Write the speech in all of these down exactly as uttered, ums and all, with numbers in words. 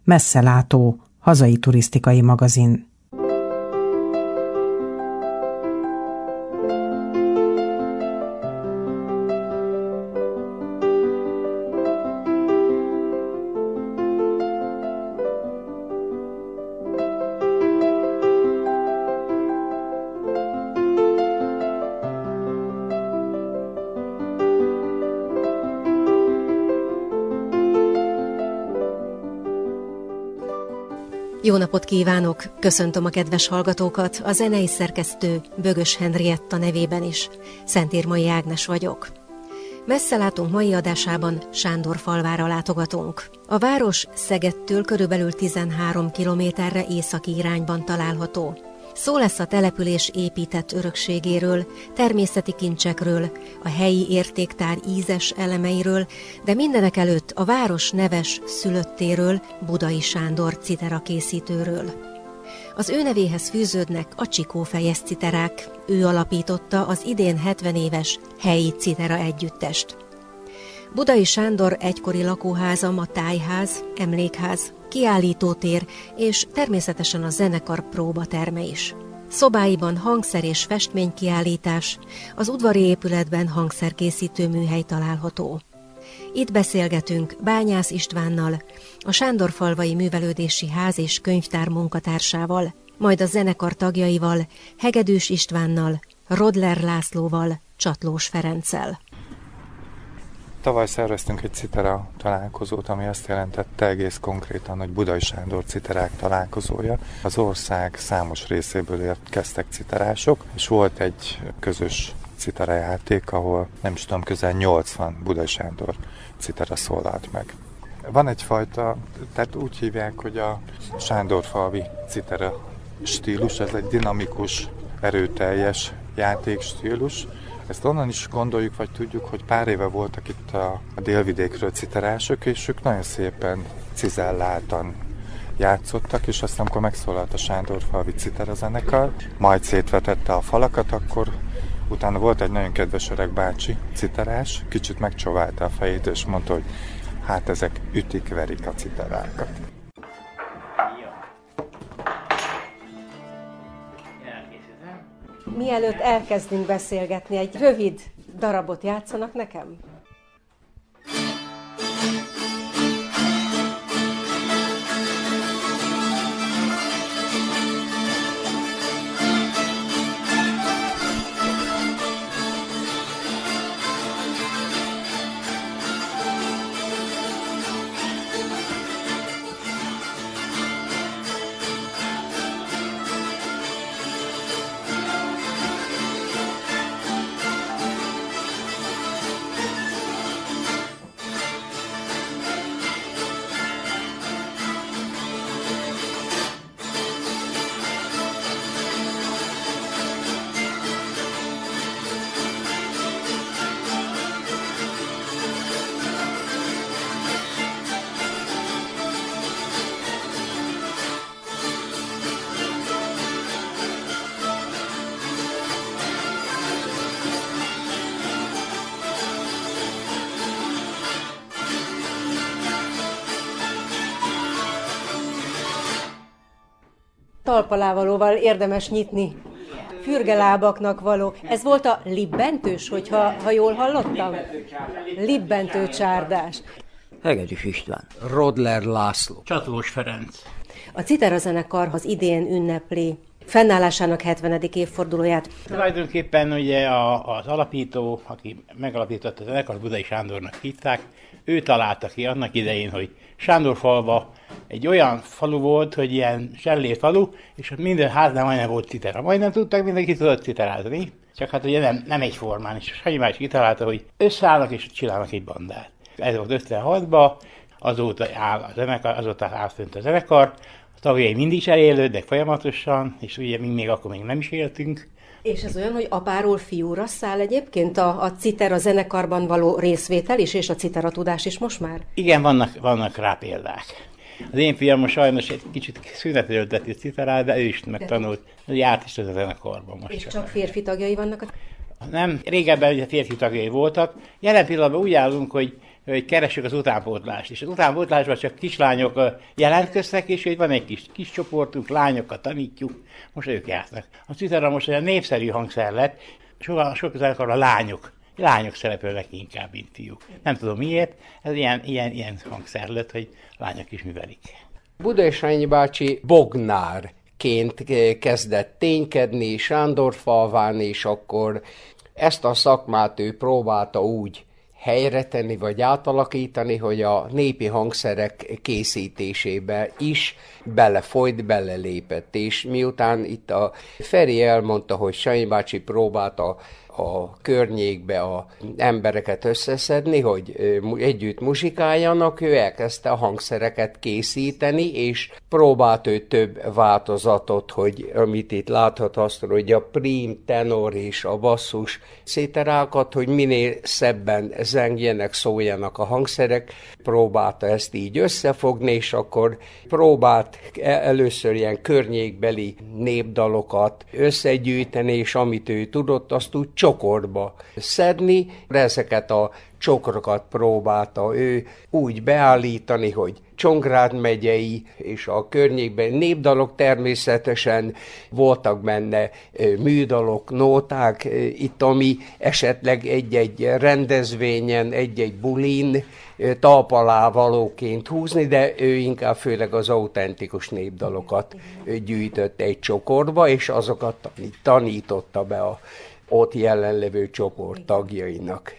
Messzelátó, hazai turisztikai magazin. Jó napot kívánok! Köszöntöm a kedves hallgatókat, a zenei szerkesztő Bögös Henrietta nevében is. Szentírmai Ágnes vagyok. Messzelátunk mai adásában Sándorfalvára látogatunk. A város Szegedtől körülbelül tizenhárom kilométerre északi irányban található. Szó lesz a település épített örökségéről, természeti kincsekről, a helyi értéktár ízes elemeiről, de mindenek előtt a város neves szülöttéről, Budai Sándor citera készítőről. Az ő nevéhez fűződnek a csikófejes citerák, ő alapította az idén hetven éves helyi citera együttest. Budai Sándor egykori lakóháza ma tájház, emlékház, kiállítótér és természetesen a zenekar próbaterme is. Szobáiban hangszer és festménykiállítás, az udvari épületben hangszerkészítő műhely található. Itt beszélgetünk Bányász Istvánnal, a Sándorfalvai Művelődési Ház és Könyvtár munkatársával, majd a zenekar tagjaival, Hegedűs Istvánnal, Rodler Lászlóval, Csatlós Ferenccel. Tavaly szerveztünk egy citera találkozót, ami azt jelentette egész konkrétan, hogy Budai Sándor citerák találkozója. Az ország számos részéből érkeztek citerások, és volt egy közös citerajáték, ahol nem is tudom, közel nyolcvan Budai Sándor citera szólalt meg. Van egyfajta, tehát úgy hívják, hogy a Sándorfalvi citera stílus, ez egy dinamikus, erőteljes játékstílus. Ezt onnan is gondoljuk, vagy tudjuk, hogy pár éve voltak itt a, a délvidékről citerások, és ők nagyon szépen cizelláltan játszottak, és aztán, amikor megszólalt a Sándorfalvi citera zenekar, majd szétvetette a falakat, akkor utána volt egy nagyon kedves öreg bácsi citerás, kicsit megcsóválta a fejét, és mondta, hogy hát ezek ütik-verik a citerákat. Mielőtt elkezdünk beszélgetni, egy rövid darabot játszanak nekem? Talpalávalóval érdemes nyitni. Fürgelábaknak való. Ez volt a libbentős, hogyha ha jól hallottam? Libbentő csárdás. Hegedűs István. Rodler László. Csatlós Ferenc. A citera zenekar az idén ünnepli fennállásának hetvenedik évfordulóját. Tulajdonképpen ugye a, az alapító, aki megalapította a zenekart, Budai Sándornak hívták, ő találta ki annak idején, hogy Sándorfalva egy olyan falu volt, hogy ilyen sellér falu, és minden háznál majdnem volt citera. Majdnem tudtak, mindenki tudott citerázni, csak hát ugye nem, nem egyformán, és Sanyi más kitalálta, hogy összeállnak és csinálnak egy bandát. Ez volt ötvenhatban, azóta áll a zenekar, azóta áll fönt a zenekar, a tagjai mindig is elélődnek folyamatosan, és ugye mi még akkor még nem is éltünk. És ez olyan, hogy apáról fiúra száll egyébként a, a citera zenekarban való részvétel is, és a citera tudás is most már? Igen, vannak, vannak rá példák. Az én fiam most sajnos egy kicsit szünetelődeti citerát, de ő is megtanult, járt is a zenekarban most. És csak, csak férfi tagjai vannak? Nem, régebben ugye férfi tagjai voltak. Jelen pillanatban úgy állunk, hogy hogy keressük az utánpótlást. És az utánpótlásban csak kislányok jelentkeztek, és hogy van egy kis, kis csoportunk, lányokat tanítjuk, most ők járnak. A citera most egy népszerű hangszer lett, sokan, sok zenekar a lányok. Lányok szerepelnek inkább, mint fiúk. Nem tudom miért, ez ilyen, ilyen, ilyen hangszer lett, hogy lányok is művelik. Budai Sanyi bácsi bognárként kezdett ténykedni Sándorfalván, és akkor ezt a szakmát ő próbálta úgy helyre tenni, vagy átalakítani, hogy a népi hangszerek készítésébe is belefolyt, belelépett. És miután itt a Feri elmondta, hogy Sanyi bácsi próbálta a környékbe a embereket összeszedni, hogy együtt muzsikáljanak, ő elkezdte a hangszereket készíteni, és próbált ő több változatot, hogy amit itt láthat azt, hogy a prim, tenor és a basszus citerákat, hogy minél szebben zengjenek, szóljanak a hangszerek, próbálta ezt így összefogni, és akkor próbált először ilyen környékbeli népdalokat összegyűjteni, és amit ő tudott, azt úgy csokorba szedni, ezeket a csokrokat próbálta ő úgy beállítani, hogy Csongrád megyei és a környékben népdalok, természetesen voltak benne műdalok, nóták, itt ami esetleg egy-egy rendezvényen, egy-egy bulin talp alá valóként húzni, de ő inkább főleg az autentikus népdalokat gyűjtött egy csokorba, és azokat tanította be a ott jelenlevő csoport tagjainak.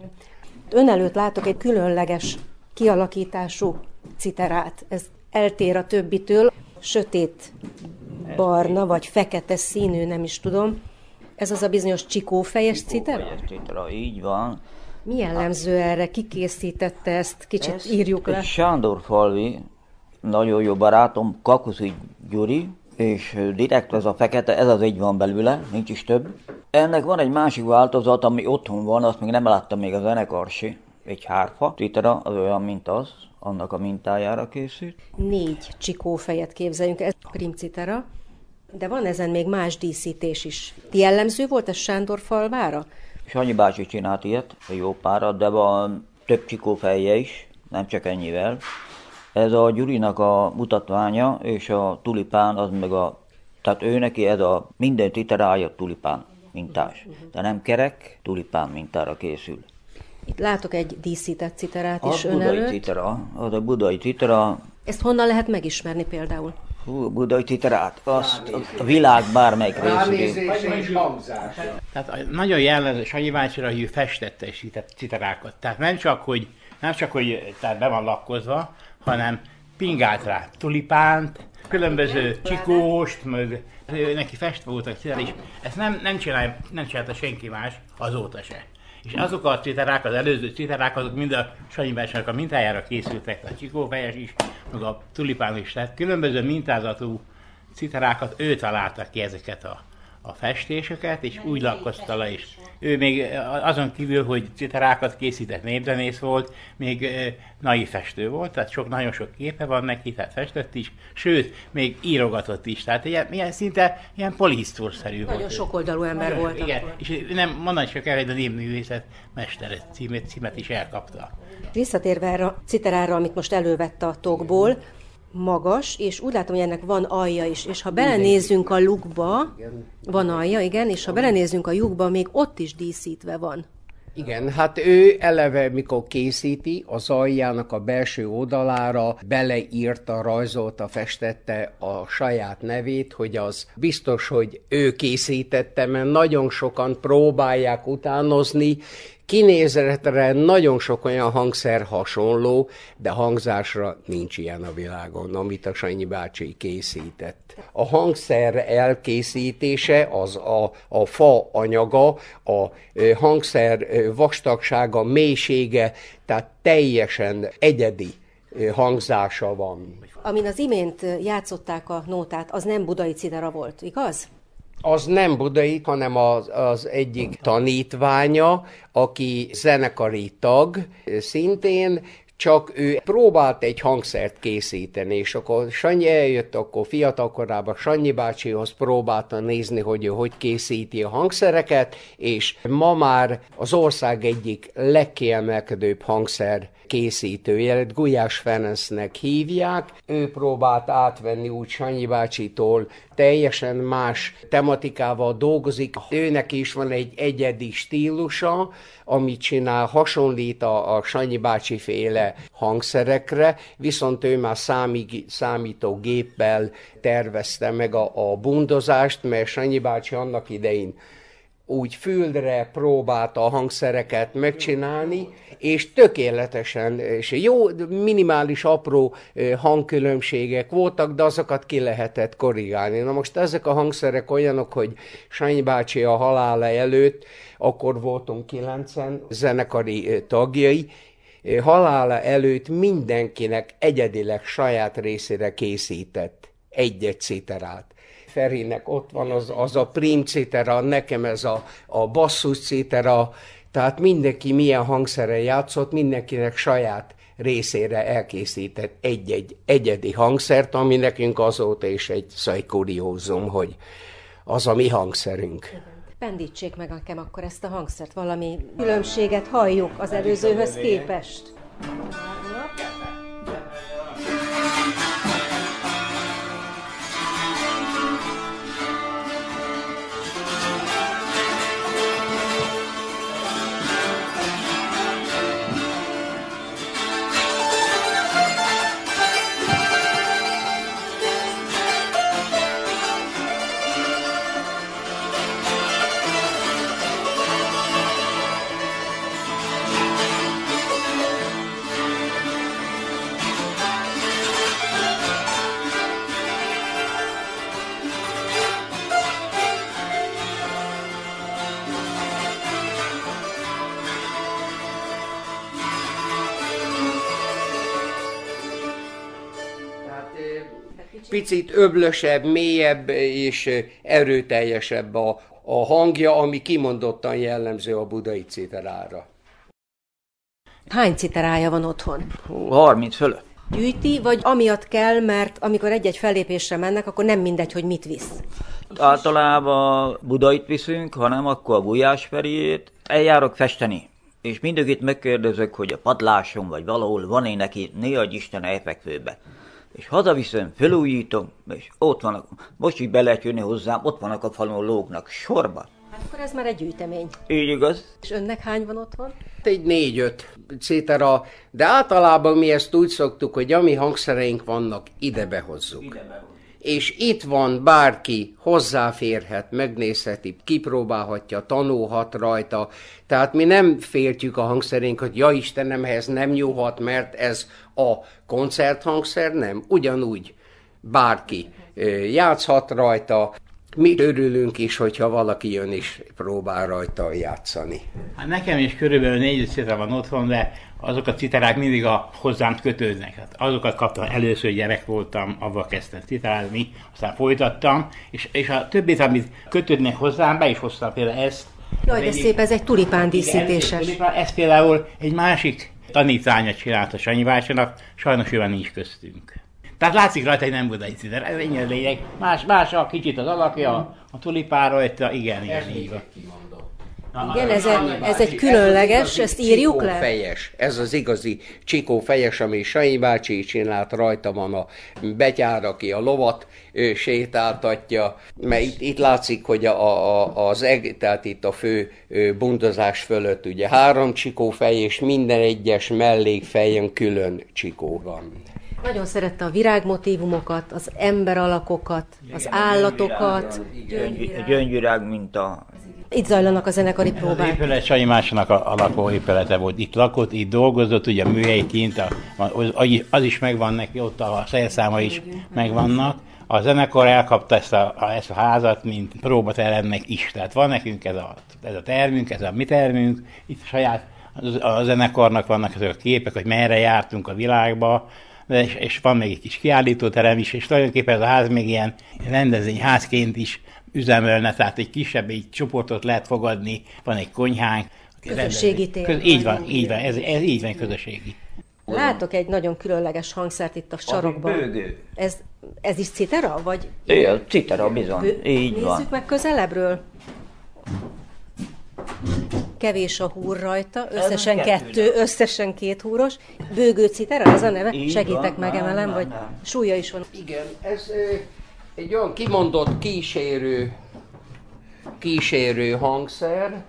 Ön előtt látok egy különleges kialakítású citerát. Ez eltér a többitől, sötét barna vagy fekete színű, nem is tudom. Ez az a bizonyos csikófejes citera? Csikófejes citera, így van. Mi jellemző erre? Ki készítette ezt? Kicsit ez írjuk le. Sándorfalvi, nagyon jó barátom, Kakuszi Gyuri, és direkt ez a fekete, ez az egy van belőle, nincs is több. Ennek van egy másik változat, ami otthon van, azt még nem láttam még a zenekarsi, egy hárfa citera, az olyan, mint az, annak a mintájára készült. Négy csikófejet képzeljünk, ez primcitera, de van ezen még más díszítés is. Jellemző volt ez Sándorfalvára? Sanyi bácsi csinált ilyet, jó párat, de van több csikófejje is, nem csak ennyivel. Ez a Gyurinak a mutatványa, és a tulipán, az meg a, tehát ő neki ez a minden citerája tulipán mintás, de nem kerek, tulipán mintára készül. Itt látok egy díszített citerát is ön előtt. budai citera, az a budai citera. Ezt honnan lehet megismerni például? Hú, budai citerát, azt a világ bármelyik részén. Tehát nagyon jellemző Sanyi bácsira, hogy ő festette és citerákat. Tehát nem csak, hogy, nem csak, hogy tehát be van lakkozva, hanem pingált rá tulipánt, különböző csikóst, meg neki festve voltak citerák, és ezt nem, nem, csinál, nem csinálta senki más azóta se. És azok a citerák, az előző citerák, azok mind a Sanyi bácsinak a mintájára készültek, a csikófejes is, meg a tulipán is. Tehát különböző mintázatú citerákat ő találta ki ezeket a, a festéseket, és úgy lakkozta le is. Ő még azon kívül, hogy citerákat készített, népzenész volt, még naív festő volt, tehát sok, nagyon sok képe van neki, tehát festett is, sőt, még írogatott is, tehát ilyen, ilyen szinte ilyen polihisztorszerű volt. Nagyon sokoldalú ember nagyon, volt. Igen, akkor. És nem mondani csak el, hogy a népművészet mestere címet, címet is elkapta. Visszatérve erre a citerára, amit most elővette a tokból, magas, és úgy látom, hogy ennek van alja is, és ha belenézzünk a lukba, van alja, igen, és ha belenézzünk a lyukba, még ott is díszítve van. Igen, hát ő eleve, mikor készíti, az aljának a belső oldalára beleírta, rajzolta, festette a saját nevét, hogy az biztos, hogy ő készítette, mert nagyon sokan próbálják utánozni, kinézetre nagyon sok olyan hangszer hasonló, de hangzásra nincs ilyen a világon, amit a Sanyi bácsi készített. A hangszer elkészítése az a, a fa anyaga, a hangszer vastagsága, mélysége, tehát teljesen egyedi hangzása van. Amin az imént játszották a nótát, az nem budai citera volt, igaz? Az nem budai, hanem az, az egyik tanítványa, aki zenekari tag szintén, csak ő próbált egy hangszert készíteni, és akkor Sanyi eljött, akkor fiatalkorában Sanyi bácsihoz próbálta nézni, hogy ő hogy készíti a hangszereket, és ma már az ország egyik legkiemelkedőbb hangszer készítője, Gulyás Ferencnek hívják. Ő próbált átvenni úgy Sanyi bácsitól, teljesen más tematikával dolgozik. Őnek is van egy egyedi stílusa, amit csinál, hasonlít a, a Sanyi bácsi féle hangszerekre, viszont ő már számí, számítógéppel tervezte meg a, a bundozást, mert Sanyi bácsi annak idején úgy füldre próbálta a hangszereket megcsinálni, és tökéletesen, és jó, minimális apró hangkülönbségek voltak, de azokat ki lehetett korrigálni. Na most ezek a hangszerek olyanok, hogy Sanyi bácsi a halála előtt, akkor voltunk kilencen zenekari tagjai, halála előtt mindenkinek egyedileg saját részére készített egy-egy citerát. Ferinek ott van az, az a prim citera, nekem ez a, a basszus citera, tehát mindenki milyen hangszerrel játszott, mindenkinek saját részére elkészített egy-egy egyedi hangszert, ami nekünk azóta is egy szajkuriózum, hogy az a mi hangszerünk. Pendítsék meg nekem akkor ezt a hangszert, valami különbséget halljuk az előzőhöz képest. Picit öblösebb, mélyebb és erőteljesebb a, a hangja, ami kimondottan jellemző a budai citerára. Hány citerája van otthon? harminc fölött. Gyűjti, vagy amiatt kell, mert amikor egy-egy fellépésre mennek, akkor nem mindegy, hogy mit visz? Általában Budait viszünk, hanem akkor a Gulyás Feriét. Eljárok festeni, és mindögét megkérdezek, hogy a padláson vagy valahol van-e neki, ne adj Isten elfekvőbe. És hazaviszem, felújítom, és ott vannak, most így be lehet jönni hozzám, ott vannak a falon, lógnak sorba. Hát akkor ez már egy gyűjtemény. Így igaz. És önnek hány van otthon? Egy négy-öt citera, de általában mi ezt úgy szoktuk, hogy ami hangszereink vannak, ide behozzuk. Ide behozzuk. És itt van, bárki hozzáférhet, megnézheti, kipróbálhatja, tanulhat rajta. Tehát mi nem féltjük a hangszerénket, ja Istenem, ehhez nem nyúlhat, mert ez a koncerthangszer, nem. Ugyanúgy bárki játszhat rajta. Mi örülünk is, hogyha valaki jön és próbál rajta játszani. Hát nekem is körülbelül négy citera van otthon, de azok a citerák mindig a hozzám kötődnek. Hát azokat kaptam először, gyerek voltam, avval kezdtem citerázni, aztán folytattam, és, és a többit, amit kötődnek hozzám, be is hoztam például ezt. Jaj, de szép, ez egy tulipán díszítéses. Igen, ez például egy másik tanítványa csinálta Sanyi bácsinak, sajnos ő nincs köztünk. Tehát látszik rajta, hogy nem budai citer, ez ennyi a lényeg. Más, más a kicsit az alakja, a tulipán rajta, igen, igen, így van. Igen, ez, egy, ez egy különleges, ezt írjuk le? Fejes. Ez az igazi csikó fejes, ami Sanyi bácsi csinált, rajta van a betyár, aki a lovat ő, sétáltatja, mert itt, itt látszik, hogy a, a, az eg, tehát itt a fő bundozás fölött ugye három csikó fej, és minden egyes mellékfejön külön csikó van. Nagyon szerette a virágmotívumokat, az emberalakokat, az állatokat. Gyöngyvirág, gyöngyvirág mint a... Itt zajlanak a zenekari próbák. Az épület Sanyi bácsinak a, a lakóépülete volt. Itt lakott, itt dolgozott, ugye a műhelyi kint, a, az, az is megvan neki, ott a szerszáma is megvannak. A zenekar elkapta ezt a, a, ezt a házat, mint próbateremnek is. Tehát van nekünk ez a, ez a termünk, ez a mi termünk, itt saját a zenekarnak vannak ezek a képek, hogy merre jártunk a világba, és, és van még egy kis kiállítóterem is, és tulajdonképpen ez a ház még ilyen rendezvényházként is üzemelne, tehát egy kisebb egy csoportot lehet fogadni, van egy konyhánk. Közösségi tér. Köz, így van, így van, ez, ez így van közösségi. Látok egy nagyon különleges hangszert itt a sarokban. Bőgő. Ez, ez is citera, vagy? Igen, citera bizony, Bő... így Nézzük van. meg közelebbről. Kevés a húr rajta, összesen kettő, kettő, összesen két húros. Bőgő citera, ez a neve? Így Segítek, van, megemelem, nem, vagy nem, nem. súlya is van. Igen, ez ö, egy olyan kimondott kísérő, kísérő hangszer.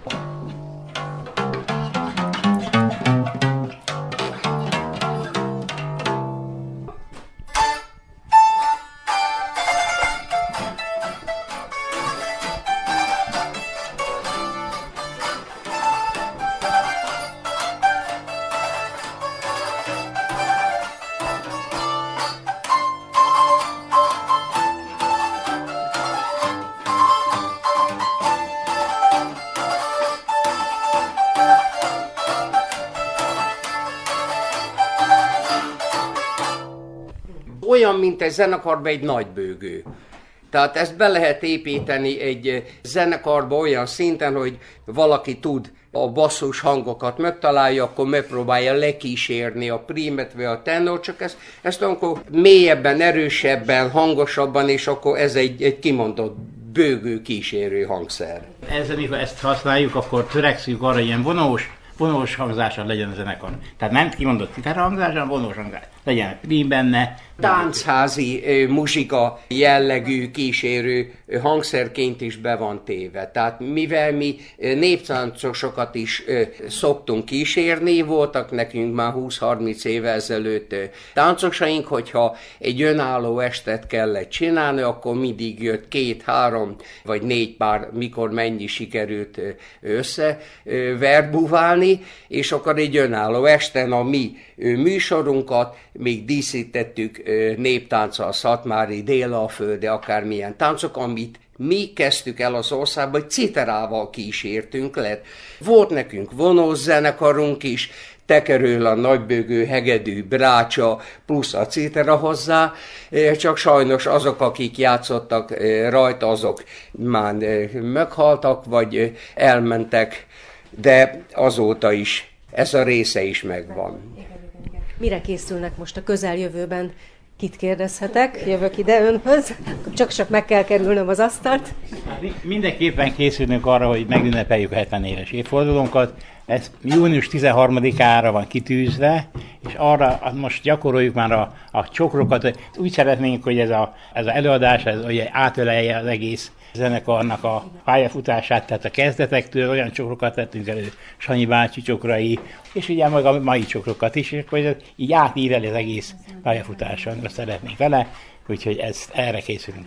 Olyan, mint egy zenekarba egy nagybőgő. Tehát ezt be lehet építeni egy zenekarba olyan szinten, hogy valaki tud a basszus hangokat megtalálja, akkor megpróbálja lekísérni a primet vagy a tenor, csak ezt, ezt akkor mélyebben, erősebben, hangosabban, és akkor ez egy, egy kimondott bőgő kísérő hangszer. Ez, amikor ezt használjuk, akkor törekszünk arra, hogy ilyen vonós, vonós hangzása legyen a zenekar. Tehát nem kimondott citera hangzás, hanem vonós hangzás. Legyen prim benne. Táncházi ö, muzsika jellegű kísérő ö, hangszerként is be van téve. Tehát mivel mi ö, néptáncosokat is ö, szoktunk kísérni, voltak nekünk már húsz-harminc éve ezelőtt ö, táncosaink, hogyha egy önálló estet kellett csinálni, akkor mindig jött két, három vagy négy pár, mikor mennyi sikerült ö, össze ö, verbuválni, és akkor egy önálló esten a mi ö, műsorunkat még díszítettük néptánccal, szatmári, délalföldi, akármilyen táncok, amit mi kezdtük el az országban, hogy citerával kísértünk le. Volt nekünk vonós zenekarunk is, tekerül a nagybőgő, hegedű, brácsa, plusz a citera hozzá, csak sajnos azok, akik játszottak rajta, azok már meghaltak, vagy elmentek, de azóta is ez a része is megvan. Mire készülnek most a közeljövőben? Kit kérdezhetek? Jövök ide önhöz. Csak-csak meg kell kerülnöm az asztalt. Mindenképpen készülünk arra, hogy megünnepeljük a hetven éves évfordulónkat. Ez június tizenharmadikára van kitűzve, és arra most gyakoroljuk már a, a csokrokat. Úgy szeretnénk, hogy ez az ez a előadás ez, hogy átölelje az egész zenekarnak a pályafutását, tehát a kezdetektől olyan csokrokat tettünk elő, Sanyi bácsi csokrai, és ugye meg a mai csokrokat is, és akkor ez így átíreli az egész pályafutáson, azt szeretnénk vele, úgyhogy ezt, erre készülünk.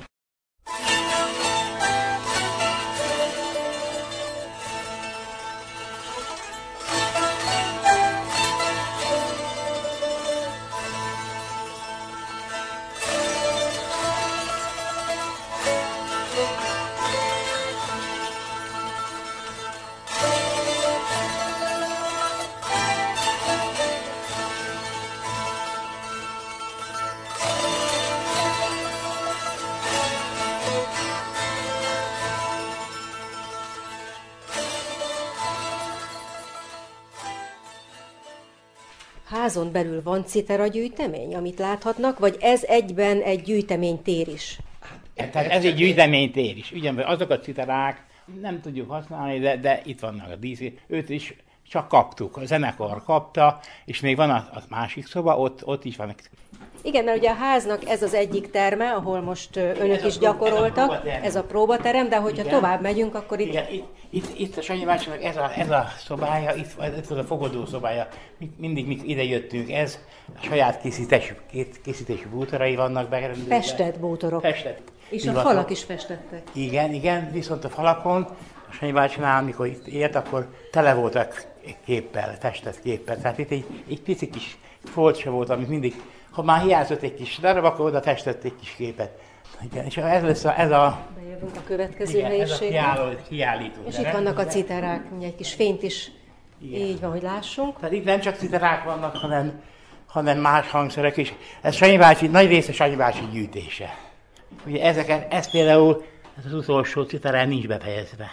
Házon belül van citera gyűjtemény, amit láthatnak, vagy ez egyben egy gyűjteménytér is? Tehát ez egy gyűjteménytér is. Ugyan azok a citerák nem tudjuk használni, de, de itt vannak a díszé. Őt is csak kaptuk, a zenekar kapta, és még van a, a másik szoba, ott, ott is van. Igen, mert ugye a háznak ez az egyik terme, ahol most önök is gyakoroltak, ez a próbaterem, de hogyha igen. tovább megyünk, akkor itt... Igen, itt, itt, itt a Sanyi bácsinak ez a, ez a szobája, itt, itt az a fogadó szobája, mindig mi ide jöttünk, ez a saját készítésű, készítésű bútorai vannak berendezve. Festett bútorok. Festett. És a falak is festettek. Igen, igen, viszont a falakon, a Sanyi bácsinál, amikor itt élt, akkor tele voltak képpel, festett képpel. Tehát itt egy, egy pici kis folt se volt, amit mindig, ha már hiányzott egy kis darab, akkor oda festett egy kis képet. Igen, és ez lesz a, ez a... Bejövünk a következő igen, helyiségbe. Ez a kiállító. És itt vannak a citerák, ugye egy kis fényt is, igen. Így van, hogy lássunk. Tehát itt nem csak citerák vannak, hanem, hanem más hangszerek is. Ez Sanyi bácsi, nagy része Sanyi bácsi gyűjtése. Ugye ezeket, ez például, ez az utolsó citerán nincs befejezve.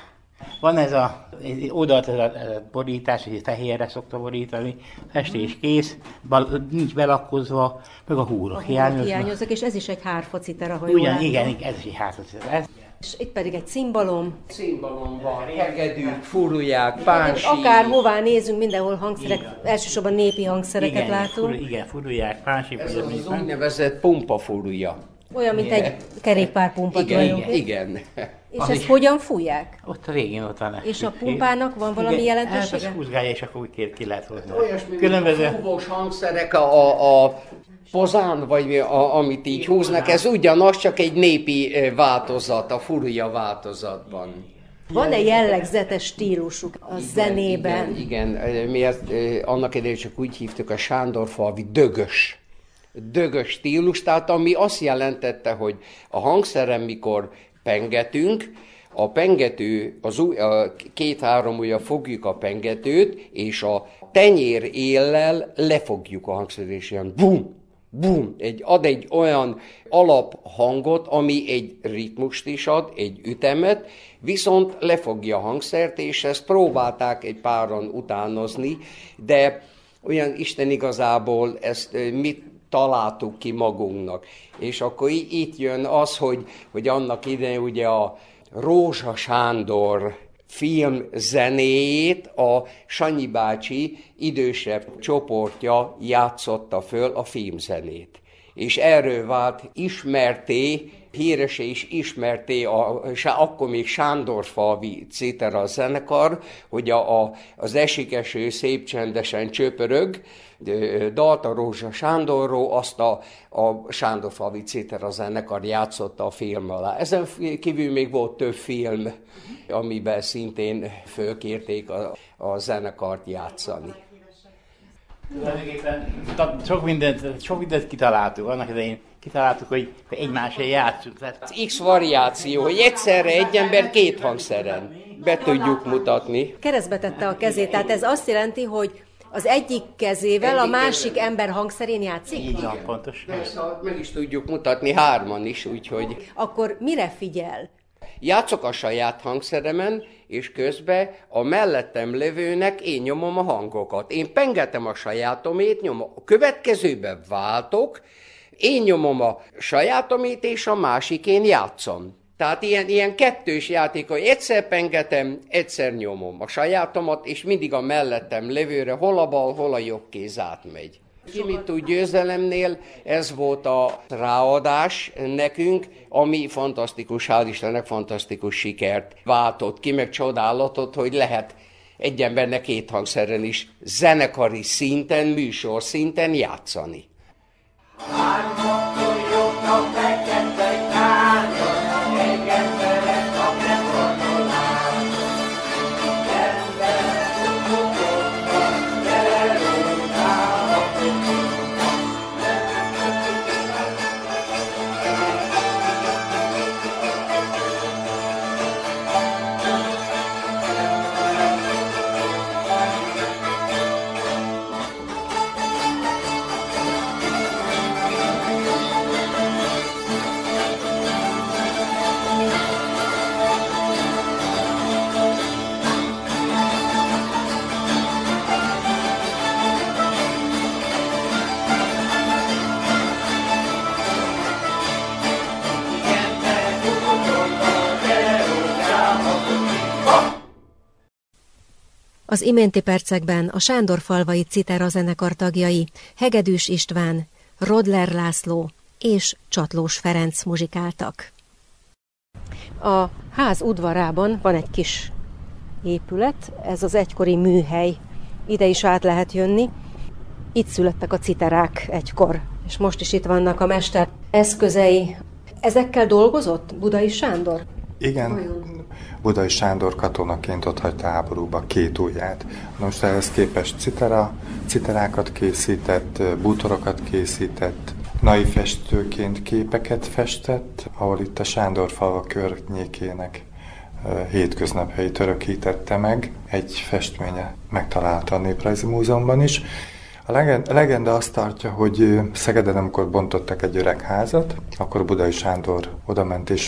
Van ez a oldalt ez a, ez a borítás, hogy fehérre szokta borítani, festés kész, bal, nincs belakkozva, meg a húrok hiányoznak. hiányoznak. És ez is egy hárfacitera, ha Ugyan, igen, igen, ez is egy hárfacitera. És itt pedig egy cimbalom. Cimbalom van, hegedűk, furulják, pánsík. Akárhová nézünk, mindenhol hangszerek, igen. Elsősorban népi hangszereket igen, látunk. Furu, igen, furulják, pánsík. Ez az, az úgynevezett pumpafurulja. Olyan, mint egy kerékpárpumpa. Igen, igen, igen. És ezt Ami... hogyan fújják? Ott a végén ott van. És a pumpának van valami igen, jelentősége? Hát húzgálja, és akkor úgy ki lehet hozni. Olyasmi, különböző fúvós hangszerek, a, a pozán, vagy a, amit így húznak, ez ugyanaz, csak egy népi változat, a furulja változatban. Van-e jellegzetes stílusuk a igen, zenében? Igen, igen, mi ezt annak idején csak úgy hívtuk a sándorfalvi dögös. Dögös stílus, tehát ami azt jelentette, hogy a hangszeren, mikor pengetünk, a pengető, az új, a két-három ujjal fogjuk a pengetőt, és a tenyér éllel lefogjuk a hangszert, és ilyen bum, bum, egy, ad egy olyan alaphangot, ami egy ritmust is ad, egy ütemet, viszont lefogja a hangszert, és ezt próbálták egy páran utánozni, de olyan Isten igazából ezt mit találtuk ki magunknak. És akkor itt jön az, hogy, hogy annak idején ugye a Rózsa Sándor film zenéjét a Sanyi bácsi idősebb csoportja játszotta föl a filmzenét. És erről vált ismerté, híresé is ismerté, a, akkor még Sándorfalvi citera zenekar, hogy a, a, az Esik eső szép csendesen csöpörög, dalt a Rózsa Sándorról, azt a, a Sándorfalvi citera zenekar játszotta a film alá. Ezen kívül még volt több film, amiben szintén fölkérték a, a zenekart játszani. Sok mindent, sok mindent kitaláltuk, annak idején kitaláltuk, hogy egymásra játszunk. Az X variáció, hogy egyszerre egy ember két hangszeren be tudjuk mutatni. Keresztbe tette a kezét, tehát ez azt jelenti, hogy az egyik kezével a másik ember hangszerén játszik? Így van, pontos. Persze, meg is tudjuk mutatni hárman is, úgyhogy... Akkor mire figyel? Játszok a saját hangszeremen, és közben a mellettem levőnek én nyomom a hangokat. Én pengetem a sajátomét, nyomom. A következőben váltok, én nyomom a sajátomét, és a másikén játszom. Tehát ilyen, ilyen kettős játék, hogy egyszer pengetem, egyszer nyomom a sajátomat, és mindig a mellettem levőre hol a bal, hol a jobb kéz átmegy. Ki mit tud győzelemnél, ez volt a ráadás nekünk, ami fantasztikus, hál' Istennek fantasztikus sikert váltott ki, meg csodálatot, hogy lehet egy embernek két hangszeren is zenekari szinten, műsor szinten játszani. Az iménti percekben a Sándorfalvai Citera zenekar tagjai Hegedűs István, Rodler László és Csatlós Ferenc muzsikáltak. A ház udvarában van egy kis épület, ez az egykori műhely. Ide is át lehet jönni. Itt születtek a citerák egykor, és most is itt vannak a mester eszközei. Ezekkel dolgozott Budai Sándor? Igen, Olyan. Budai Sándor katonaként ott hagyta háborúba két ujját. Most ehhez képest citera, citerákat készített, bútorokat készített, nai festőként képeket festett, ahol itt a Sándorfalva környékének hétköznaphelyét örökítette meg. Egy festménye megtalálta a Néprajzi Múzeumban is. A legenda azt tartja, hogy Szegeden, amikor bontottak egy öreg házat, akkor Budai Sándor odament és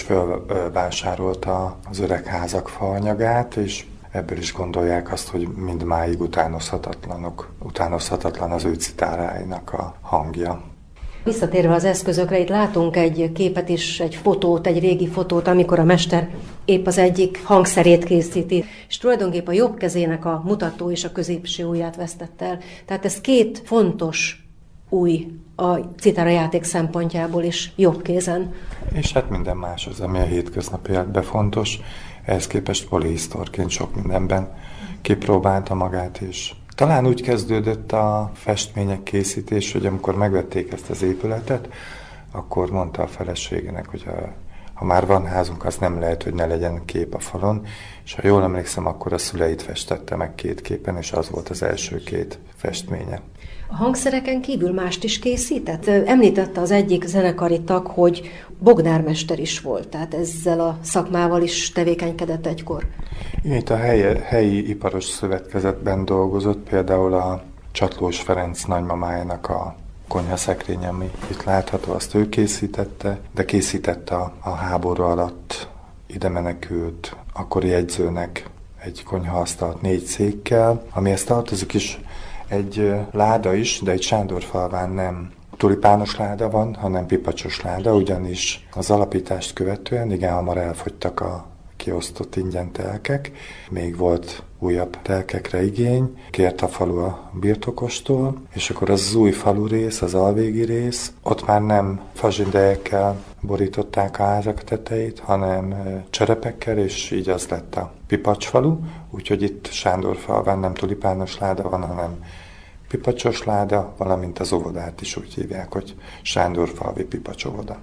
fölvásárolta az öreg házak faanyagát, és ebből is gondolják azt, hogy mindmáig utánozhatatlanok, utánozhatatlan az ő citáráinak a hangja. Visszatérve az eszközökre, itt látunk egy képet is, egy fotót, egy régi fotót, amikor a mester épp az egyik hangszerét készíti, és tulajdonképpen a jobb kezének a mutató és a középső ujját vesztette el. Tehát ez két fontos új a citára játék szempontjából is jobb kézen. És hát minden más az, ami a hétköznapi életben fontos, ehhez képest polihisztorként sok mindenben kipróbálta magát is. Talán úgy kezdődött a festmények készítés, hogy amikor megvették ezt az épületet, akkor mondta a feleségének, hogy a, ha már van házunk, az nem lehet, hogy ne legyen kép a falon, és ha jól emlékszem, akkor a szüleit festette meg két képen, és az volt az első két festménye. A hangszereken kívül mást is készített? Említette az egyik zenekari tag, hogy bognármester is volt, tehát ezzel a szakmával is tevékenykedett egykor. Itt a helyi, helyi iparos szövetkezetben dolgozott, például a Csatlós Ferenc nagymamájának a konyhaszekrény, ami itt látható, azt ő készítette, de készítette a, a háború alatt ide menekült akkori jegyzőnek egy konyhaasztalt négy székkel, amihez tartozik is egy láda is, de egy Sándorfalván nem tulipános láda van, hanem pipacsos láda, ugyanis az alapítást követően igen hamar elfogytak a kiosztott ingyen telkek, még volt újabb telkekre igény, kért a falu a birtokostól, és akkor az, az új falu rész, az alvégi rész, ott már nem fazsindelyekkel borították a házak tetejét, hanem cserepekkel, és így az lett a pipacsfalu, úgyhogy itt Sándorfalván nem tulipános láda van, hanem pipacsos láda, valamint az óvodát is úgy hívják, hogy Sándorfalvi pipacsóvoda.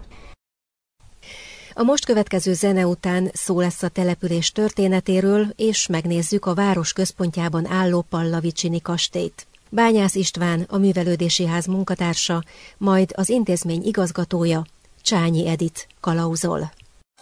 A most következő zene után szó lesz a település történetéről, és megnézzük a város központjában álló Pallavicsini kastélyt. Bányász István, a művelődési ház munkatársa, majd az intézmény igazgatója, Csányi Edit kalauzol.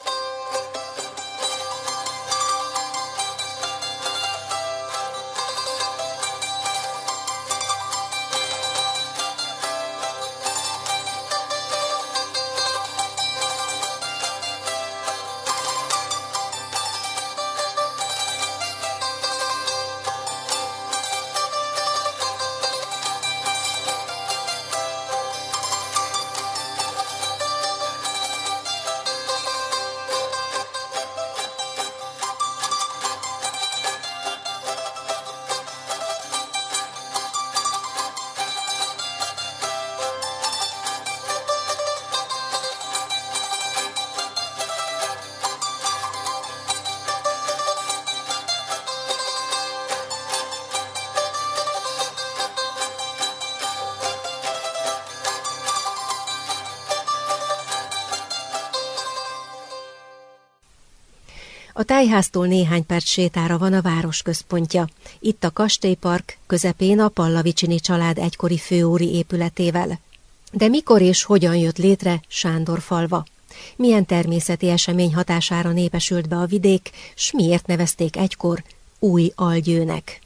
A tájháztól néhány perc sétára van a város központja. Itt a kastélypark, közepén a Pallavicsini család egykori főúri épületével. De mikor és hogyan jött létre Sándorfalva? Milyen természeti esemény hatására népesült be a vidék, s miért nevezték egykor Új Algyőnek?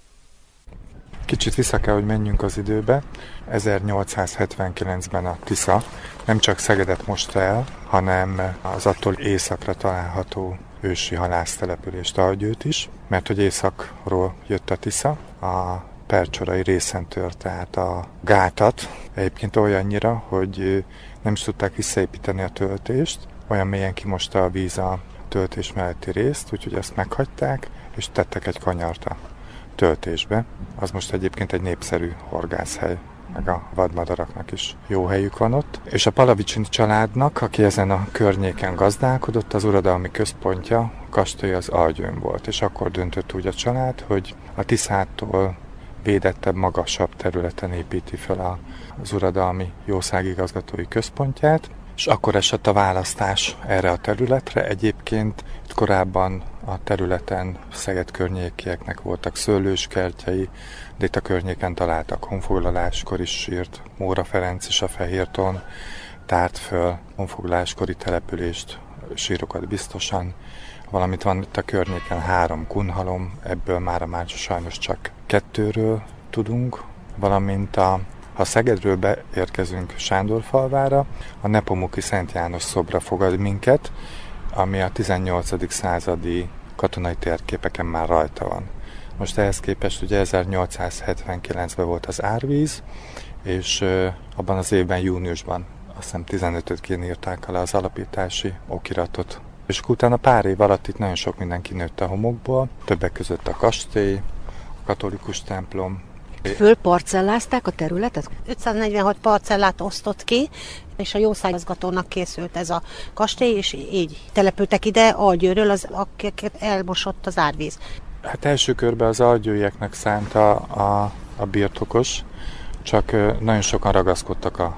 Kicsit vissza kell, hogy menjünk az időbe. ezernyolcszázhetvenkilencben a Tisza nem csak Szegedet mosta el, hanem az attól északra található ősi halásztelepülést, Algyőt is, mert hogy északról jött a Tisza, a percsorai részen tört át a gátat, egyébként olyannyira, hogy nem is tudták visszaépíteni a töltést, olyan mélyen kimosta a víz a töltés melletti részt, úgyhogy ezt meghagyták, és tettek egy kanyart a töltésbe. Az most egyébként egy népszerű horgászhely, meg a vadmadaraknak is jó helyük van ott. És a Pallavicsini családnak, aki ezen a környéken gazdálkodott, az uradalmi központja, a kastély az Algyőn volt. És akkor döntött úgy a család, hogy a Tiszától védettebb, magasabb területen építi fel az uradalmi jószágigazgatói központját, és akkor esett a választás erre a területre. Egyébként itt korábban a területen Szeged környékieknek voltak szőlőskertjei, de itt a környéken találtak honfoglaláskor is sírt. Móra Ferenc és a Fehérton tárt föl honfoglaláskori települést, sírokat biztosan, valamint van itt a környéken három kunhalom, ebből már a már sajnos csak kettőről tudunk, valamint a Ha Szegedről beérkezünk Sándorfalvára, a Nepomuki Szent János szobra fogad minket, ami a tizennyolcadik századi katonai térképeken már rajta van. Most ehhez képest ugye ezernyolcszázhetvenkilencben volt az árvíz, és abban az évben júniusban, azt hiszem tizenötödikén írták alá az alapítási okiratot. És utána pár év alatt itt nagyon sok mindenki nőtt a homokból, többek között a kastély, a katolikus templom. Fölparcellázták a területet? ötszáznegyvenhat parcellát osztott ki, és a jószágazgatónak készült ez a kastély, és így települtek ide Algyőről, az, akiket elmosott az árvíz. Hát első körben az algyőieknek szánta a, a birtokos, csak nagyon sokan ragaszkodtak a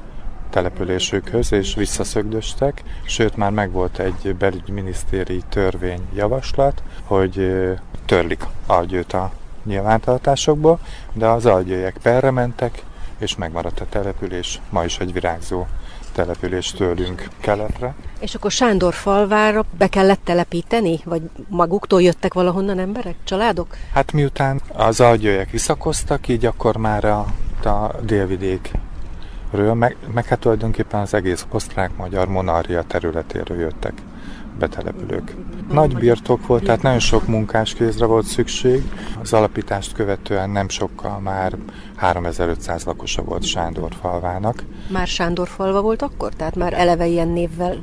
településükhöz, és visszaszögdöstek, sőt már megvolt egy belügyminisztéri törvényjavaslat, hogy törlik Algyőt a nyilvántartásokból, de az algyőiek perre mentek, és megmaradt a település, ma is egy virágzó település tőlünk keletre. És akkor Sándorfalvára be kellett telepíteni? Vagy maguktól jöttek valahonnan emberek, családok? Hát miután az algyőiek visszakoztak, így akkor már a, a délvidékről, meg, meg hát tulajdonképpen az egész osztrák-magyar monarchia területéről jöttek betelepülők. Nagy birtok volt, tehát nagyon sok munkáskézre volt szükség. Az alapítást követően nem sokkal már háromezer-ötszáz lakosa volt Sándorfalvának. Már Sándorfalva volt akkor? Tehát már eleve ilyen névvel?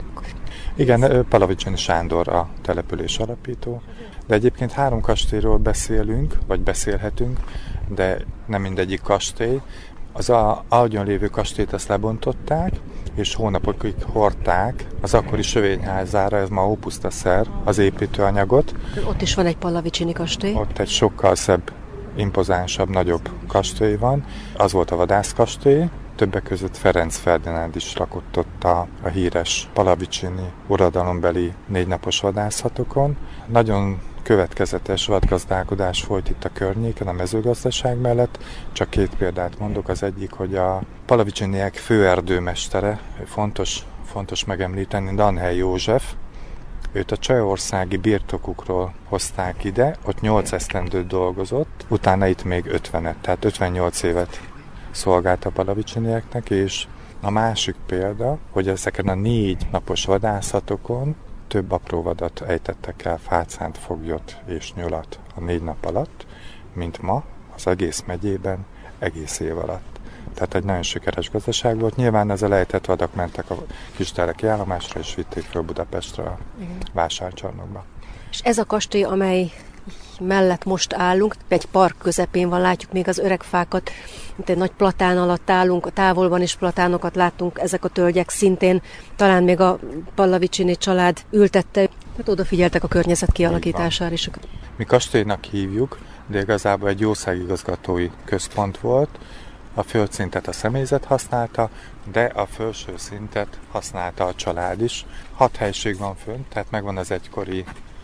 Igen, Palavicsini Sándor a település alapító. De egyébként három kastélyról beszélünk, vagy beszélhetünk, de nem mindegyik kastély. Az Algyon lévő kastélyt azt lebontották, és hónapokig hordták az akkori sövényházára, ez ma ópusztaszer, az építőanyagot. Ott is van egy Pallavicsini kastély. Ott egy sokkal szebb, impozánsabb, nagyobb kastély van. Az volt a vadászkastély, többek között Ferenc Ferdinánd is lakott ott a, a híres Pallavicsini uradalombeli négynapos vadászatokon. Nagyon következetes vadgazdálkodás folyt itt a környéken, a mezőgazdaság mellett. Csak két példát mondok. Az egyik, hogy a Pallavicsiniek főerdőmestere, fontos, fontos megemlíteni, Danhely József, őt a csajországi birtokukról hozták ide, ott nyolc esztendőt dolgozott, utána itt még ötvenet, tehát ötvennyolc évet szolgált a Pallavicsinieknek, és a másik példa, hogy ezeken a négy napos vadászatokon több apró vadat ejtettek el, fácánt, foglyot és nyulat a négy nap alatt, mint ma az egész megyében egész év alatt. Tehát egy nagyon sikeres gazdaság volt. Nyilván ezzel ejtett vadak mentek a kisteleki állomásra, és vitték föl Budapestre a vásárcsarnokba. És ez a kastély, amely mellett most állunk, egy park közepén van, látjuk még az öreg fákat, mint egy nagy platán alatt állunk, a távolban is platánokat láttunk, ezek a tölgyek szintén, talán még a Pallavicsini család ültette, hát odafigyeltek a környezet kialakítására is. Mi kastélynak hívjuk, de igazából egy jószágigazgatói központ volt. A földszintet a személyzet használta, de a felső szintet használta a család is. Hat helység van fönt, tehát megvan az egykori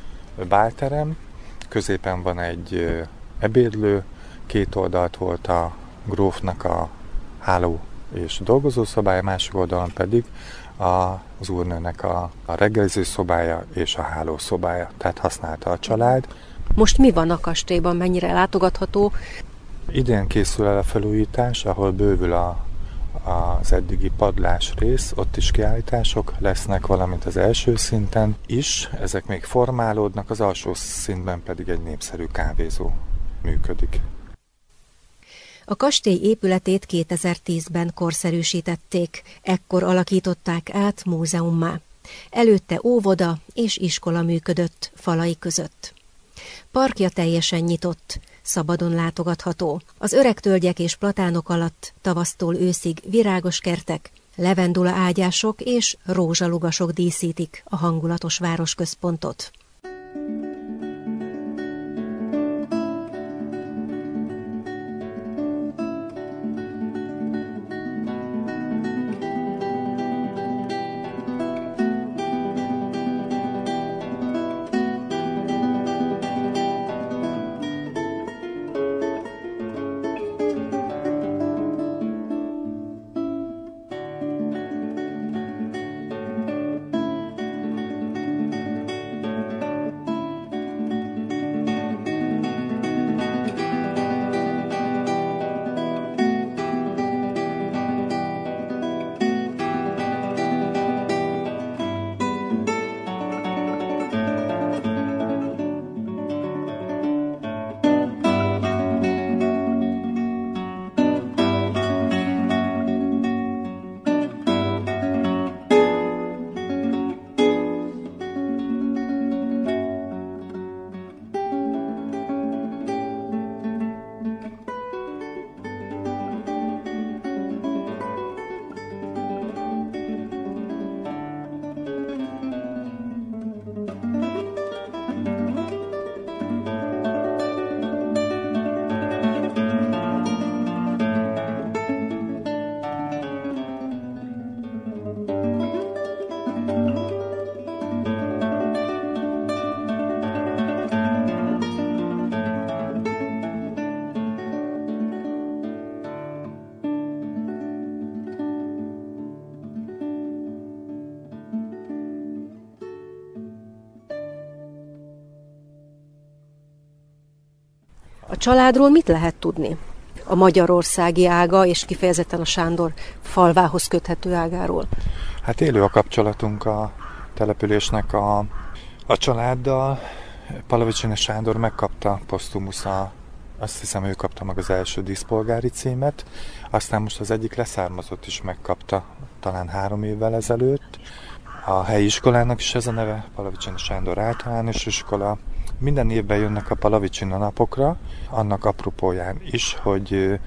bálterem, középen van egy ebédlő, két oldalt volt a grófnak a háló és dolgozószobája, másik oldalon pedig a, az úrnőnek a, a reggeliző szobája és a hálószobája, tehát használta a család. Most mi van a kastélyban, mennyire látogatható? Idén készül el a felújítás, ahol bővül a, az eddigi padlás rész, ott is kiállítások lesznek, valamint az első szinten is, ezek még formálódnak, az alsó szintben pedig egy népszerű kávézó működik. A kastély épületét kétezer-tízben korszerűsítették, ekkor alakították át múzeummá. Előtte óvoda és iskola működött falai között. Parkja teljesen nyitott, szabadon látogatható. Az öreg tölgyek és platánok alatt tavasztól őszig virágos kertek, levendula ágyások és rózsalugasok díszítik a hangulatos városközpontot. A családról mit lehet tudni? A magyarországi ága, és kifejezetten a Sándor falvához köthető ágáról. Hát élő a kapcsolatunk a településnek a, a családdal. Palavicsini Sándor megkapta posztumusa, azt hiszem ő kapta meg az első díszpolgári címet, aztán most az egyik leszármazott is megkapta talán három évvel ezelőtt. A helyi iskolának is ez a neve, Palavicsini Sándor általános iskola. Minden évben jönnek a Palavicsina napokra, annak apropóján is, hogy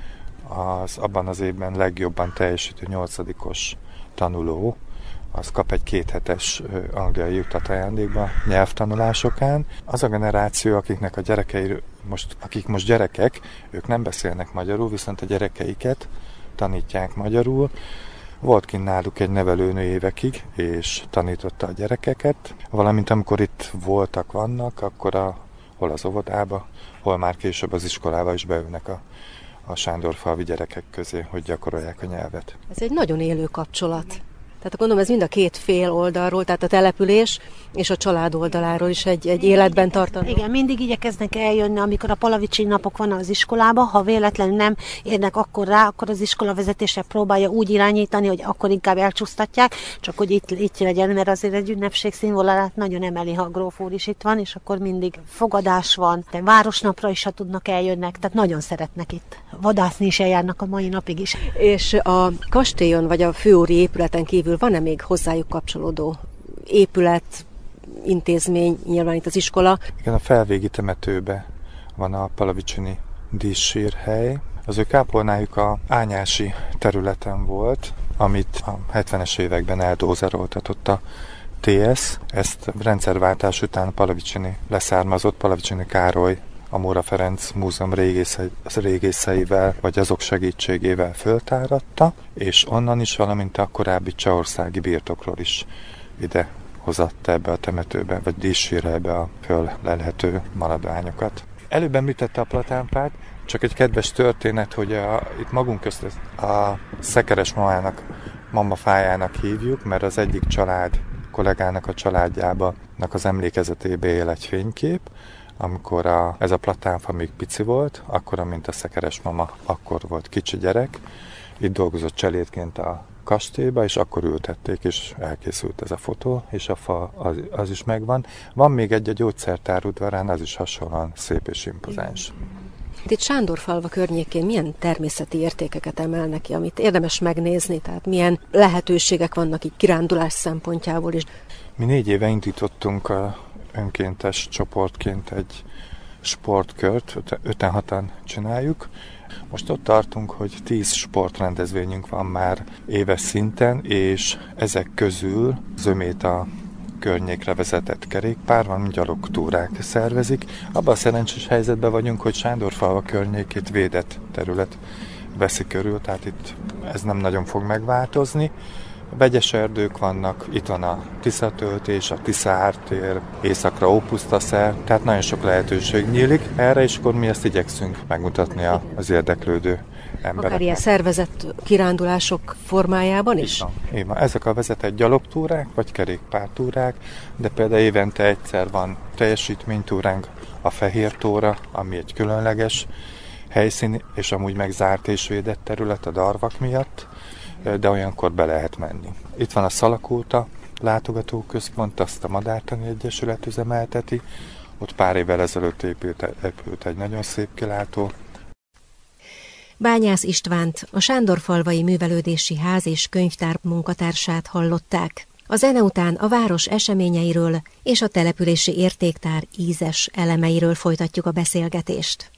az abban az évben legjobban teljesítő nyolcadikos tanuló, az kap egy kéthetes angliai jutat ajándékba nyelvtanulásokán. Az a generáció, akiknek a gyerekei, most, akik most gyerekek, ők nem beszélnek magyarul, viszont a gyerekeiket tanítják magyarul. Volt kint náluk egy nevelőnő évekig, és tanította a gyerekeket, valamint amikor itt voltak, vannak, akkor a, hol az óvodába, hol már később az iskolába is beülnek a, a Sándorfalvi gyerekek közé, hogy gyakorolják a nyelvet. Ez egy nagyon élő kapcsolat. Tehát gondolom ez mind a két fél oldalról, tehát a település és a család oldaláról is egy, egy életben tartani. Igen, mindig igyekeznek eljönni, amikor a Palavicsini napok vannak az iskolába, ha véletlenül nem érnek akkor rá, akkor az iskola vezetése próbálja úgy irányítani, hogy akkor inkább elcsúsztatják, csak hogy itt, itt legyen, mert azért egy ünnepség színvonalát nagyon emeli, ha a gróf úr is itt van, és akkor mindig fogadás van, de városnapra is, ha tudnak, eljönnek, tehát nagyon szeretnek itt. Vadászni is eljárnak a mai napig is. És a kastélyon vagy a főúri épületen kívül van-e még hozzájuk kapcsolódó épület, intézmény, nyilván itt az iskola? Igen, a felvégi temetőbe van a Palavicsini díszsírhely. Az ő kápolnájuk a Ányási területen volt, amit a hetvenes években eldózeroltatott a té es. Ezt rendszerváltás után Palavicsini leszármazott, Palavicsini Károly a Móra Ferenc Múzeum régészei, régészeivel, vagy azok segítségével föltáratta, és onnan is, valamint a korábbi csehországi birtokról is ide hozatta ebbe a temetőbe, vagy díszsírhelybe a föllelhető maradványokat. Előbb említette a platánfát, csak egy kedves történet, hogy a, itt magunk közt a Szekeres mamának, mamafájának hívjuk, mert az egyik család, kollégának a családjába az emlékezetébe él egy fénykép, amikor a, ez a platánfa még pici volt, akkora, mint a Szekeres mama, akkor volt kicsi gyerek. Itt dolgozott cselédként a kastélyba, és akkor ültették, és elkészült ez a fotó, és a fa az, az is megvan. Van még egy a gyógyszertár udvarán, az is hasonlóan szép és impozáns. Itt Sándorfalva környékén milyen természeti értékeket emelnek ki, amit érdemes megnézni, tehát milyen lehetőségek vannak így kirándulás szempontjából is? Mi négy éve indítottunk a önkéntes csoportként egy sportkört, öten-hatan csináljuk. Most ott tartunk, hogy tíz sportrendezvényünk van már éves szinten, és ezek közül zömét a környékre vezetett kerékpár van, gyalogtúrák szervezik. Abban a szerencsés helyzetben vagyunk, hogy Sándorfalva környékét védett terület veszi körül, tehát itt ez nem nagyon fog megváltozni. Vegyes erdők vannak, itt van a Tiszatöltés, a Tisza-ártér, északra Ópusztaszer, tehát nagyon sok lehetőség nyílik erre, és akkor mi ezt igyekszünk megmutatni az érdeklődő embereknek. Akár ilyen szervezett kirándulások formájában is? Így van. Ezek a vezetett gyalogtúrák, vagy kerékpártúrák, de például évente egyszer van teljesítménytúránk, a Fehér tóra, ami egy különleges helyszín, és amúgy megzárt és védett terület a darvak miatt, de olyankor be lehet menni. Itt van a Szalakóta látogatóközpont, azt a Madártani Egyesület üzemelteti, ott pár évvel ezelőtt épült, épült egy nagyon szép kilátó. Bányász Istvánt, a Sándorfalvai Művelődési Ház és Könyvtár munkatársát hallották. A zene után a város eseményeiről és a települési értéktár ízes elemeiről folytatjuk a beszélgetést.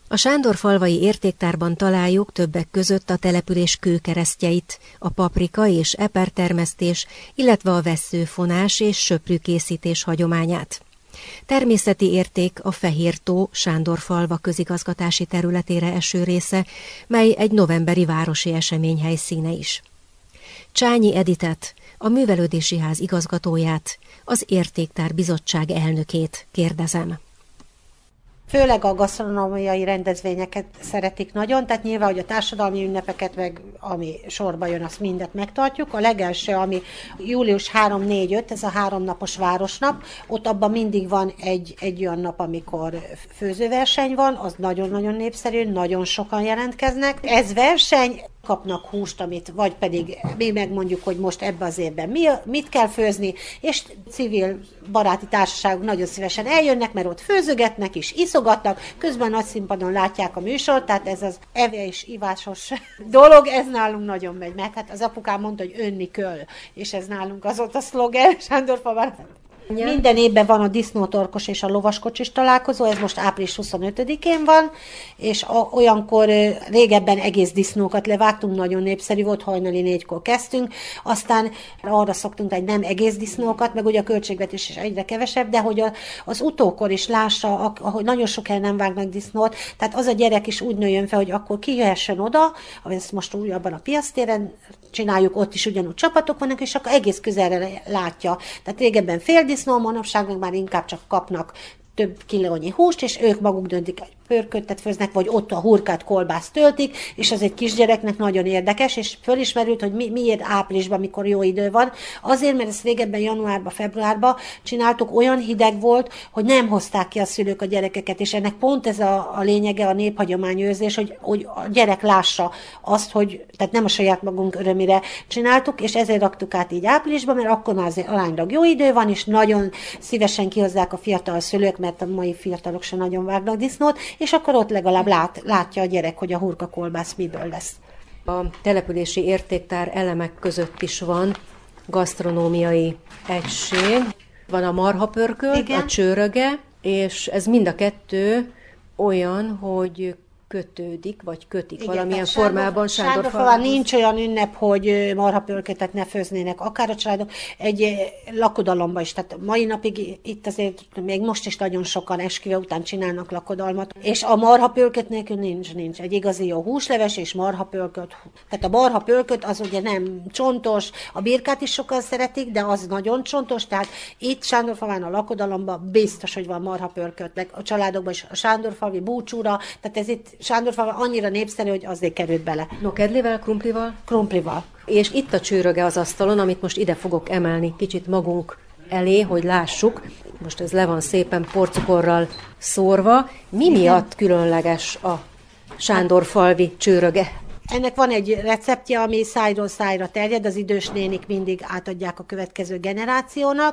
A sándorfalvai értéktárban találjuk többek között a település kőkeresztjeit, a paprika és epertermesztés, illetve a vesszőfonás és söprűkészítés hagyományát. Természeti érték a Fehértó Sándorfalva közigazgatási területére eső része, mely egy novemberi városi esemény helyszíne is. Csányi Editet, a Művelődési Ház igazgatóját, az Értéktár Bizottság elnökét kérdezem. Főleg a gasztronómiai rendezvényeket szeretik nagyon, tehát nyilván, hogy a társadalmi ünnepeket, meg ami sorba jön, azt mindet megtartjuk. A legelső, ami július harmadika, negyedike, ötödike, ez a háromnapos városnap, ott abban mindig van egy, egy olyan nap, amikor főzőverseny van, az nagyon-nagyon népszerű, nagyon sokan jelentkeznek. Ez verseny, kapnak húst, amit vagy pedig mi megmondjuk, hogy most ebben az évben mi, mit kell főzni, és civil baráti társaságok nagyon szívesen eljönnek, mert ott főzögetnek és iszogatnak, közben nagy színpadon látják a műsort, tehát ez az eve és ivásos dolog, ez nálunk nagyon megy meg. Hát az apukám mondta, hogy önni köl, és ez nálunk az ott a szlogen, Sándorfalván. Minden évben van a disznótorkos és a lovaskocsis találkozó, ez most április huszonötödikén van, és a, olyankor régebben egész disznókat levágtunk, nagyon népszerű volt, hajnali négykor kezdtünk, aztán arra szoktunk, hogy nem egész disznókat, meg ugye a költségvetés is egyre kevesebb, de hogy a, az utókor is lássa, ahogy nagyon sok helyen nem vágnak disznót, tehát az a gyerek is úgy nőjön fel, hogy akkor kijöhessen oda, ezt most újabban a piactéren csináljuk, ott is ugyanúgy csapatok vannak, és akkor egész közelre látja. Tehát régebben fél disznó, manapság meg már inkább csak kapnak több kilónyi húst, és ők maguk döntik, hogy pörköttet főznek, vagy ott a hurkát, kolbászt töltik, és az egy kisgyereknek nagyon érdekes, és fölismerült, hogy mi, miért áprilisban, mikor jó idő van. Azért, mert ezt régebben januárban, februárban csináltuk, olyan hideg volt, hogy nem hozták ki a szülők a gyerekeket, és ennek pont ez a, a lényege, a néphagyományőrzés, hogy, hogy a gyerek lássa azt, hogy tehát nem a saját magunk örömére csináltuk, és ezért raktuk át így áprilisban, mert akkor már azért aránylag jó idő van, és nagyon szívesen kihozzák a fiatal szülők, mert a mai fiatalok se nagyon vágnak disznót, és akkor ott legalább lát, látja a gyerek, hogy a hurkakolbász miből lesz. A települési értéktár elemek között is van gasztronómiai egység. Van a marhapörkölt, igen, a csőröge, és ez mind a kettő olyan, hogy kötődik, vagy kötik, igen, valamilyen formában Sándorfalván. Nincs olyan ünnep, hogy marhapörkötet ne főznének, akár a családok, egy lakodalomba is, tehát mai napig itt azért még most is nagyon sokan esküvő után csinálnak lakodalmat, és a marhapörköt nélkül nincs, nincs. Egy igazi jó húsleves és marhapörköt. Tehát a marhapörköt az ugye nem csontos, a birkát is sokan szeretik, de az nagyon csontos, tehát itt Sándorfalván a lakodalomban biztos, hogy van marhapörköt, meg a családokban is a sándorfalvi búcsúra, tehát ez itt Sándorfalván annyira népszerű, hogy azért került bele. No, kedlivel, krumplival? Krumplival. És itt a csőröge az asztalon, amit most ide fogok emelni kicsit magunk elé, hogy lássuk. Most ez le van szépen porcukorral szórva. Mi igen, miatt különleges a sándorfalvi csőröge? Ennek van egy receptje, ami szájról szájra terjed, az idős nénik mindig átadják a következő generációnak,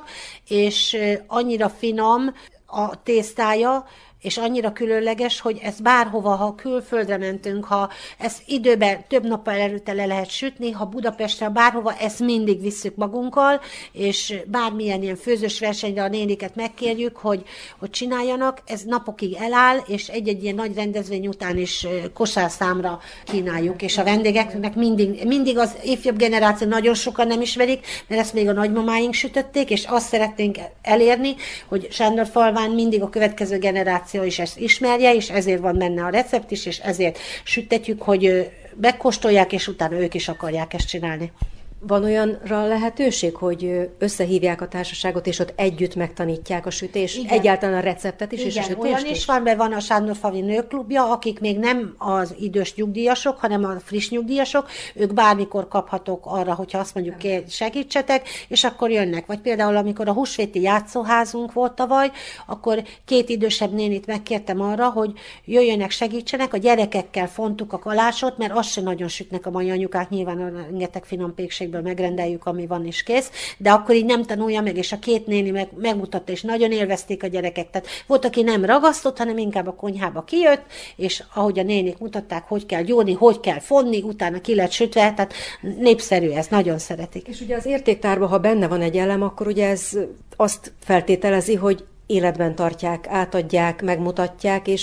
és annyira finom a tésztája, és annyira különleges, hogy ez bárhova, ha külföldre mentünk, ha ezt időben több nappal előtte le lehet sütni, ha Budapestre, bárhova, ezt mindig visszük magunkkal, és bármilyen ilyen főzős versenyre a néniket megkérjük, hogy, hogy csináljanak, ez napokig eláll, és egy-egy ilyen nagy rendezvény után is kosárszámra kínáljuk, és a vendégeknek mindig, mindig az ifjabb generáció nagyon sokan nem ismerik, mert ezt még a nagymamáink sütötték, és azt szeretnénk elérni, hogy Sándorfalván mindig a következő generáció is ezt ismerje, és ezért van benne a recept is, és ezért sütetjük, hogy megkóstolják, és utána ők is akarják ezt csinálni. Van olyanra lehetőség, hogy összehívják a társaságot, és ott együtt megtanítják a sütést, igen, egyáltalán a receptet is, igen, és a sütést olyan is van, mert van a Sándorfalvi Nőklubja, akik még nem az idős nyugdíjasok, hanem a friss nyugdíjasok, ők bármikor kaphatók arra, hogyha azt mondjuk, segítsetek, és akkor jönnek. Vagy például, amikor a húsvéti játszóházunk volt tavaly, akkor két idősebb nénit megkértem arra, hogy jöjjönek, segítsenek, a gyerekekkel fontuk a kalácsot, mert azt sem nagyon sütnek a mai anyukák, nyilván a rengeteg finom pékség megrendeljük, ami van is kész, de akkor így nem tanulja meg, és a két néni meg, megmutatta, és nagyon élvezték a gyerekek. Tehát volt, aki nem ragasztott, hanem inkább a konyhába kijött, és ahogy a nénik mutatták, hogy kell gyúrni, hogy kell fonni, utána ki lett sütve, tehát népszerű ez, nagyon szeretik. És ugye az értéktárban, ha benne van egy elem, akkor ugye ez azt feltételezi, hogy életben tartják, átadják, megmutatják, és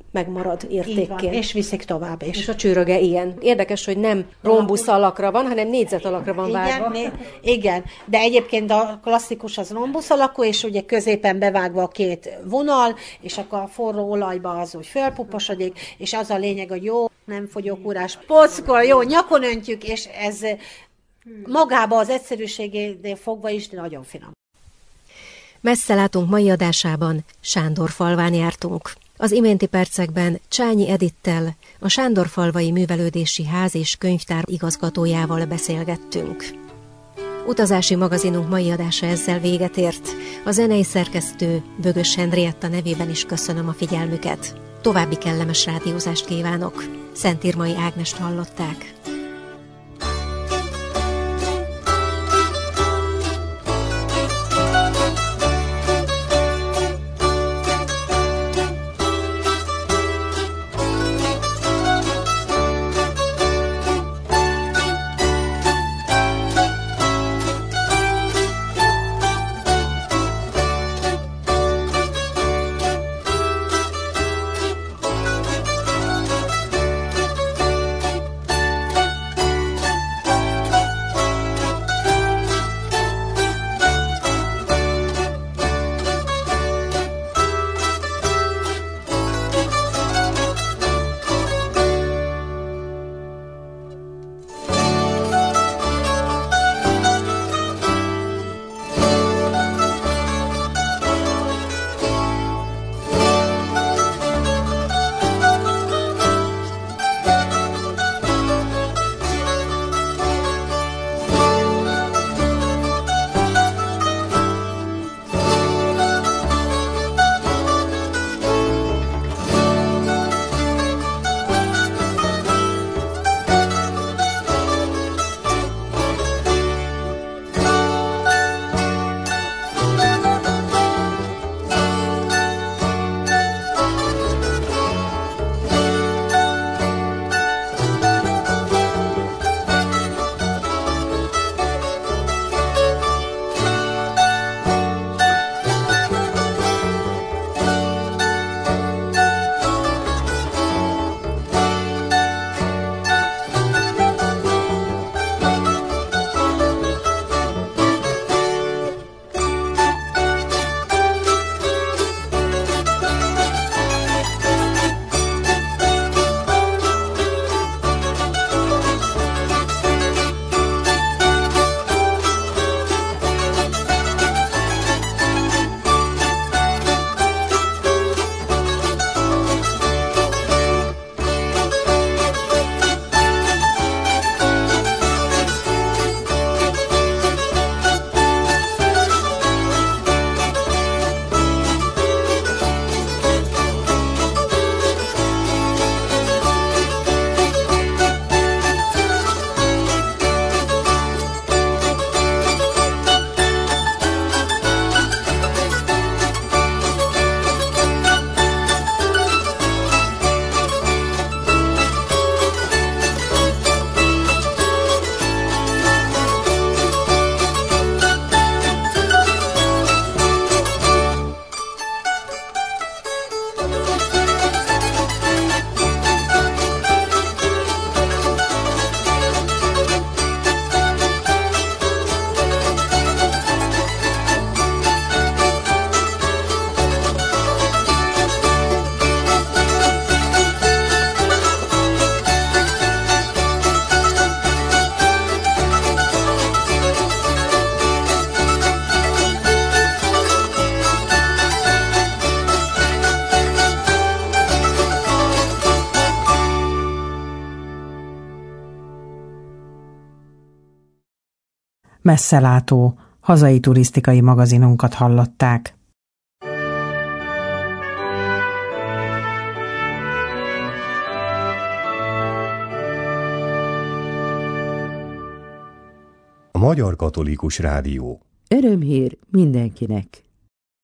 megmarad értékként. És viszik tovább is. És a csőröge ilyen. Érdekes, hogy nem rombusz alakra van, hanem négyzet alakra van vágva. Igen, igen, de egyébként a klasszikus az rombusz alakú, és ugye középen bevágva a két vonal, és akkor a forró olajba az úgy fölpuposodik, és az a lényeg, hogy jó, nem fogyókúrás pockol, jó, nyakon öntjük, és ez magába az egyszerűségénél fogva is nagyon finom. Messze látunk mai adásában Sándorfalván jártunk. Az iménti percekben Csányi Edittel, a Sándorfalvai Művelődési Ház és Könyvtár igazgatójával beszélgettünk. Utazási magazinunk mai adása ezzel véget ért. A zenei szerkesztő Bögös Henrietta nevében is köszönöm a figyelmüket. További kellemes rádiózást kívánok. Szentírmai Ágnest hallották. Messzelátó, hazai turisztikai magazinunkat hallották. A Magyar Katolikus Rádió. Örömhír mindenkinek!